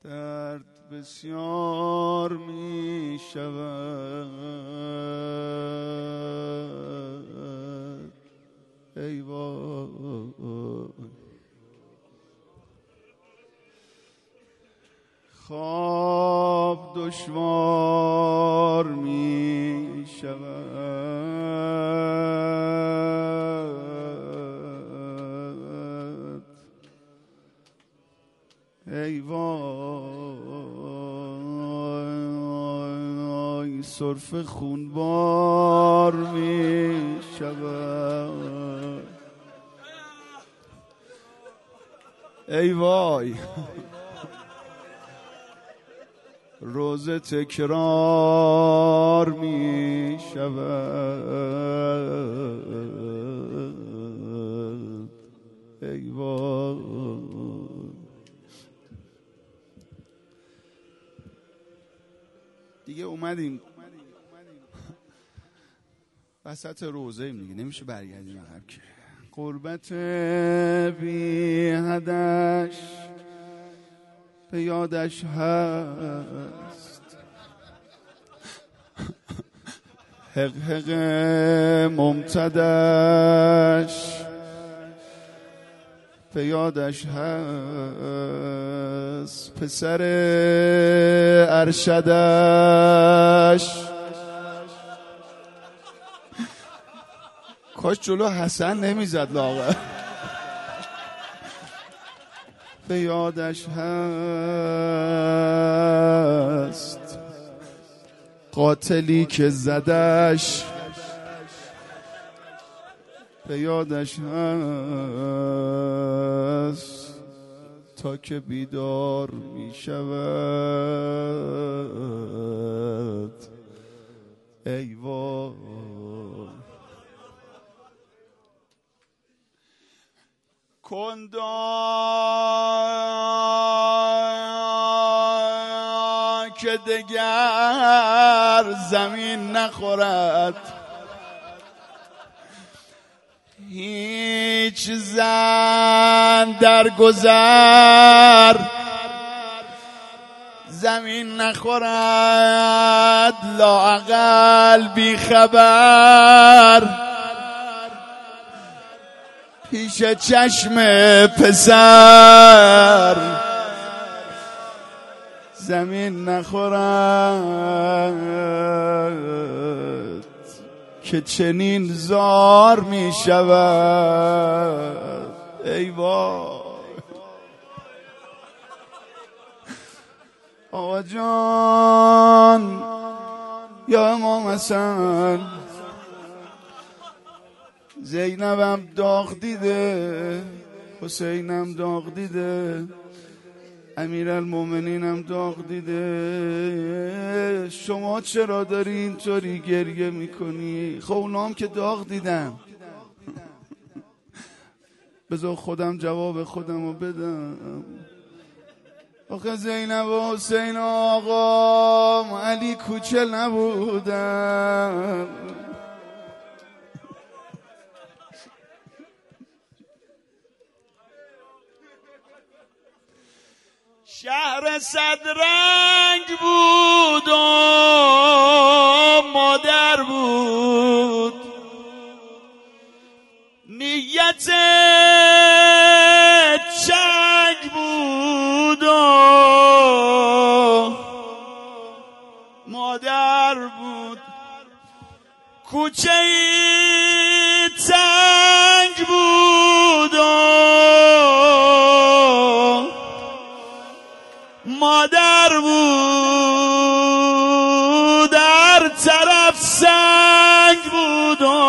درد بسیار می شود ای وای، خواب دشوار می شود ای وای، سرفه خونبار می شود ای وای، روزه تکرار می شود ای وای. دیگه اومدیم وسط روزه ایم دیگه، نمیشه برگردیم عقب که. قربت بی حدش به یادش هست، حق حق ممتدش به یادش هست، پسر ارشدش. کاش جلو حسن نمیزد لاغر. به یادش هست قاتلی که زدش، به یادش هست تا که بیدار می شود ای وای. کندا که دگر زمین نخورد، هیچ زن در گذر زمین نخورد، لااقل بی خبر پیش چشم پسر زمین نخورد، که چنین زار می شود ای وای. آقا جان یا امام حسن، زینبم داغ دیده، حسینم داغ دیده، امیرالمومنینم داغ دیده، شما چرا داری اینطوری گریه میکنی؟ خب اونام که داغ دیدن. بذار خودم جواب خودمو بدم. آخه زینب و حسین آقا علی کوچل نبودن، شهر صدرنگ بود و مادر بود، نیت چنگ بود و مادر بود، کوچه ای تنگ بود و مادر بود، هر طرف سنگ بود و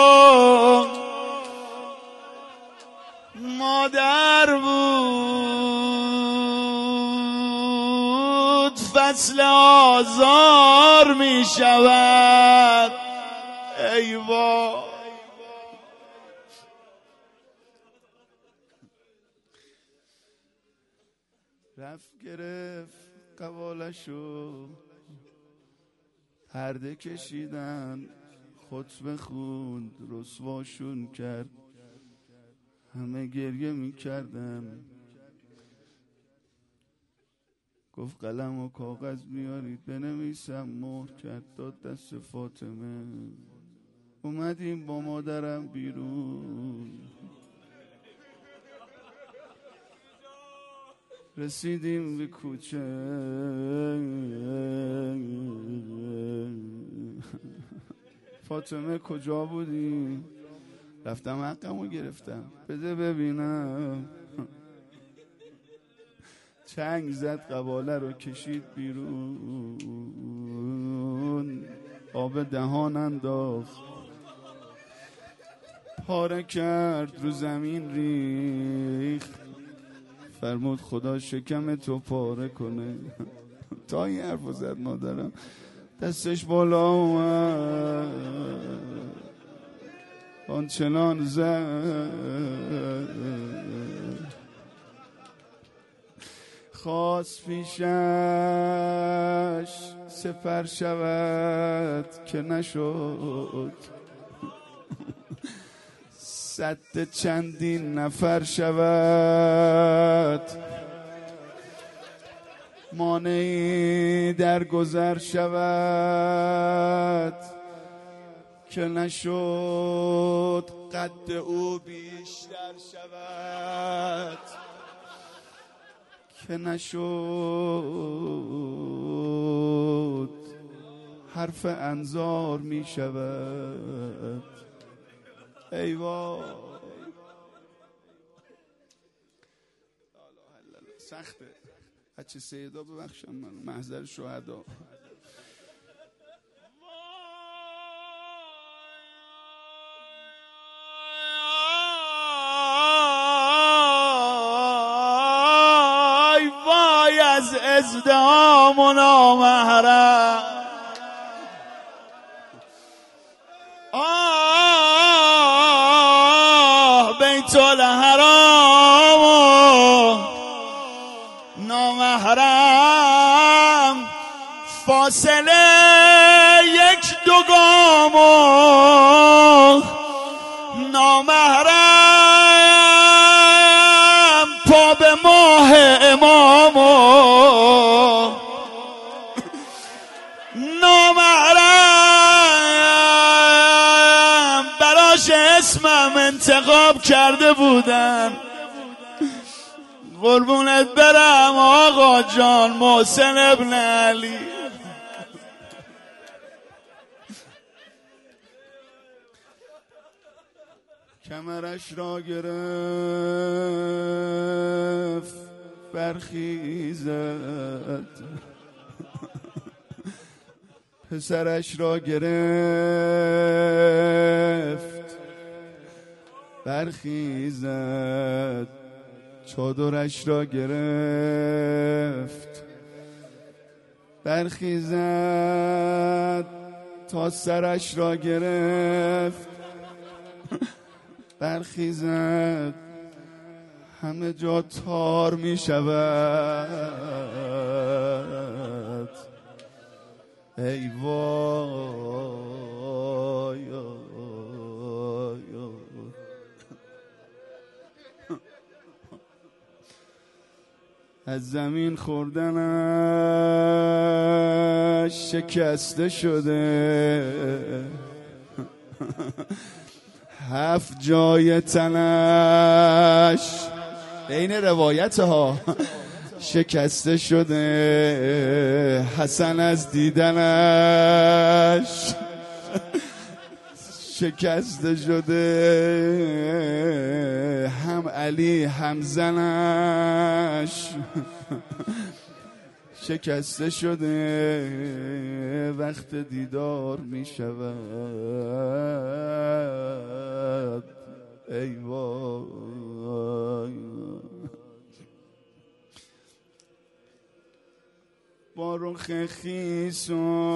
مادر بود، فصل آزار می شود ای وای. رفت گرفت قوالشو، پرده کشیدن، خطبه خوند، رسواشون کرد، همه گریه میکردن. گفت قلم و کاغذ بیارید بنویسم. مهر کرد داد دست فاطمه. اومدیم با مادرم بیرون، رسیدیم به کوچه. فاطمه کجا بودی؟ رفتم حقمو گرفتم، بده ببینم. چنگ زد، قباله رو کشید بیرون، آب دهان انداخت، پاره کرد، رو زمین ریخت. فرمود خدا شکم تو پاره کنه. تا این حرف زد مادرم دستش بالا اومد، آنچنان زد خواست پیشش سپر شود که نشد، صد چندین نفر شود، مانعی در گذر شود که نشد، قد او بیشتر شود که نشد، حرف انظار می شود. ای وای سخته. بچه سیدا ببخشم من، محضر شهدا. وای از ازدحام و نامحرم، بیت الحرام و نامحرم، فاصله یک دو گام و نامحرم پا به ماه امام و نامحرم براش اسمم انتخاب کرده بودن. قربونت برم آقا جان محسن ابن علی. کمرش را گرفت برخیزد، پسرش را گرفت برخیزد، چادرش را گرفت برخیزد، تا سرش را گرفت برخیزد، همه جا تار می شود. ای وای از زمین خوردنش شکسته شده، 7 جای تنش بین روایت ها شکسته شده. حسن از دیدنش شکسته شده، هم علی هم زنش شکسته شده. وقت دیدار می شود. ای وای با رخ خیس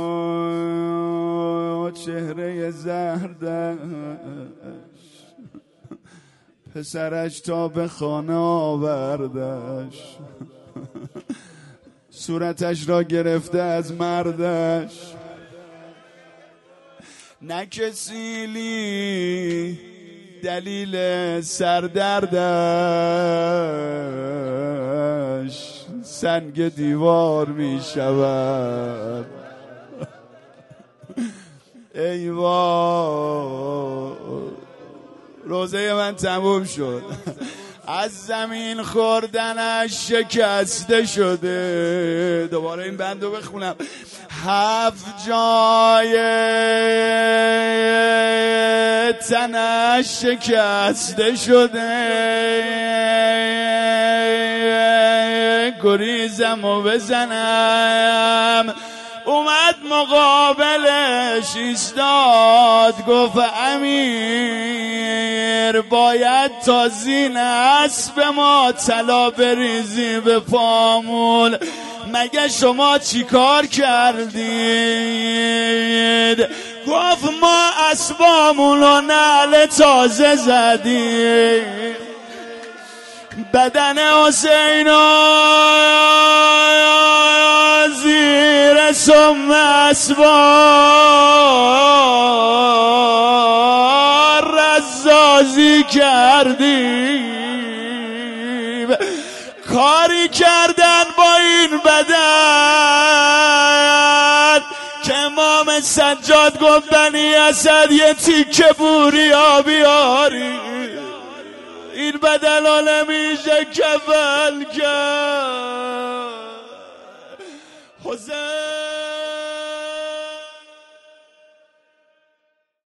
و چهره زردش، پسرش تا به خانه آوردش، صورتش را گرفته از مردش، نه کسیلی دلیل سردردش، سنگ دیوار می شود. ای وای روزه من تموم شد. از زمین خوردنش شکسته شده. دوباره این بندو بخونم. 7 جای تنش شکسته شده. گریزم و بزنم اومد مقابلش ایستاد گفت امیر باید تا زین اسب ما طلا بریزی به پامون. مگه شما چی کار کردید؟ گفت ما اسبامون رو نعل تازه زدیم. بدن حسین زیر سم اسوار رزازی کردیم. کاری کردن با این بدن که امام سجاد گفت بنی اسد یه تیکه بوریا بیاری. این بدن ها نمیشه کفن کرد. حسین